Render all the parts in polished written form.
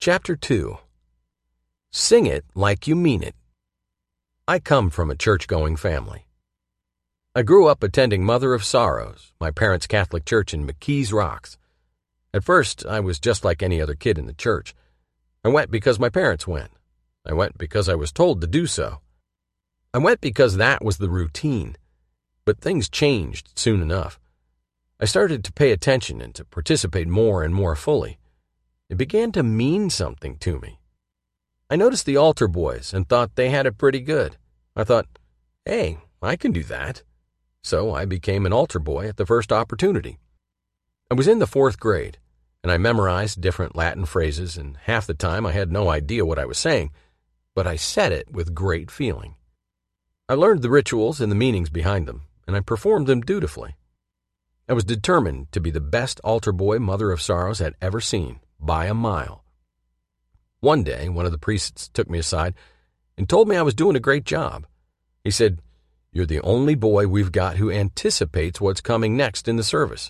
Chapter 2. Sing It Like You Mean It. I come from a church-going family. I grew up attending Mother of Sorrows, my parents' Catholic church in McKees Rocks. At first, I was just like any other kid in the church. I went because my parents went. I went because I was told to do so. I went because that was the routine. But things changed soon enough. I started to pay attention and to participate more and more fully. It began to mean something to me. I noticed the altar boys and thought they had it pretty good. I thought, hey, I can do that. So I became an altar boy at the first opportunity. I was in the 4th grade, and I memorized different Latin phrases, and half the time I had no idea what I was saying, but I said it with great feeling. I learned the rituals and the meanings behind them, and I performed them dutifully. I was determined to be the best altar boy Mother of Sorrows had ever seen, by a mile. One day, one of the priests took me aside and told me I was doing a great job. He said, "You're the only boy we've got who anticipates what's coming next in the service."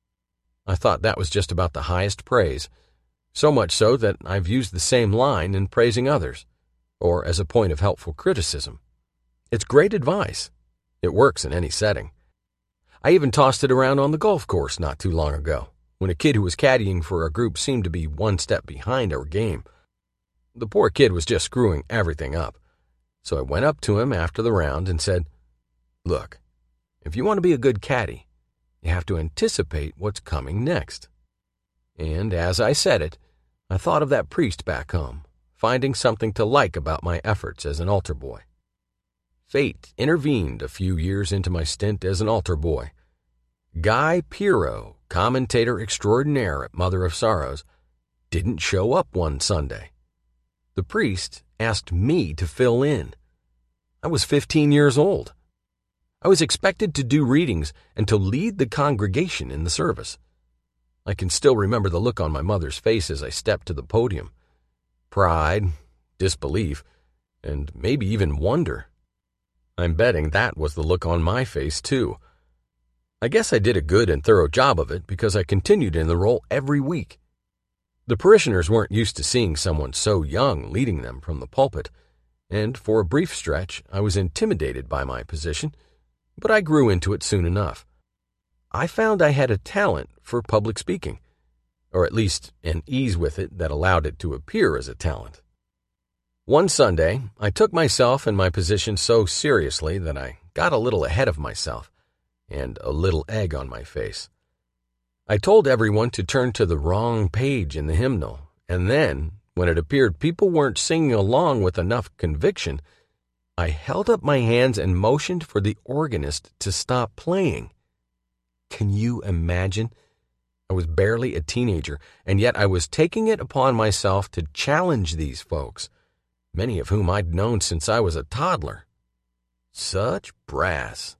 I thought that was just about the highest praise, so much so that I've used the same line in praising others, or as a point of helpful criticism. It's great advice. It works in any setting. I even tossed it around on the golf course not too long ago, when a kid who was caddying for a group seemed to be one step behind our game. The poor kid was just screwing everything up. So I went up to him after the round and said, "Look, if you want to be a good caddy, you have to anticipate what's coming next." And as I said it, I thought of that priest back home, finding something to like about my efforts as an altar boy. Fate intervened a few years into my stint as an altar boy. Guy Pirro, commentator extraordinaire at Mother of Sorrows, didn't show up one Sunday. The priest asked me to fill in. I was 15 years old. I was expected to do readings and to lead the congregation in the service. I can still remember the look on my mother's face as I stepped to the podium. Pride, disbelief, and maybe even wonder. I'm betting that was the look on my face, too. I guess I did a good and thorough job of it because I continued in the role every week. The parishioners weren't used to seeing someone so young leading them from the pulpit, and for a brief stretch I was intimidated by my position, but I grew into it soon enough. I found I had a talent for public speaking, or at least an ease with it that allowed it to appear as a talent. One Sunday, I took myself and my position so seriously that I got a little ahead of myself and a little egg on my face. I told everyone to turn to the wrong page in the hymnal, and then, when it appeared people weren't singing along with enough conviction, I held up my hands and motioned for the organist to stop playing. Can you imagine? I was barely a teenager, and yet I was taking it upon myself to challenge these folks, many of whom I'd known since I was a toddler. Such brass.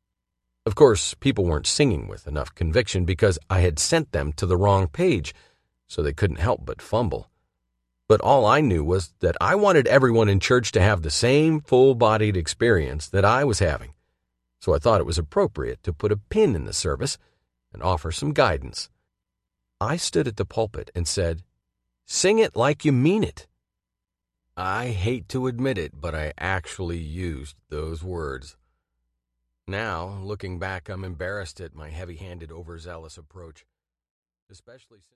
Of course, people weren't singing with enough conviction because I had sent them to the wrong page, so they couldn't help but fumble. But all I knew was that I wanted everyone in church to have the same full-bodied experience that I was having, so I thought it was appropriate to put a pin in the service and offer some guidance. I stood at the pulpit and said, "Sing it like you mean it." I hate to admit it, but I actually used those words. Now, looking back, I'm embarrassed at my heavy-handed, overzealous approach, especially since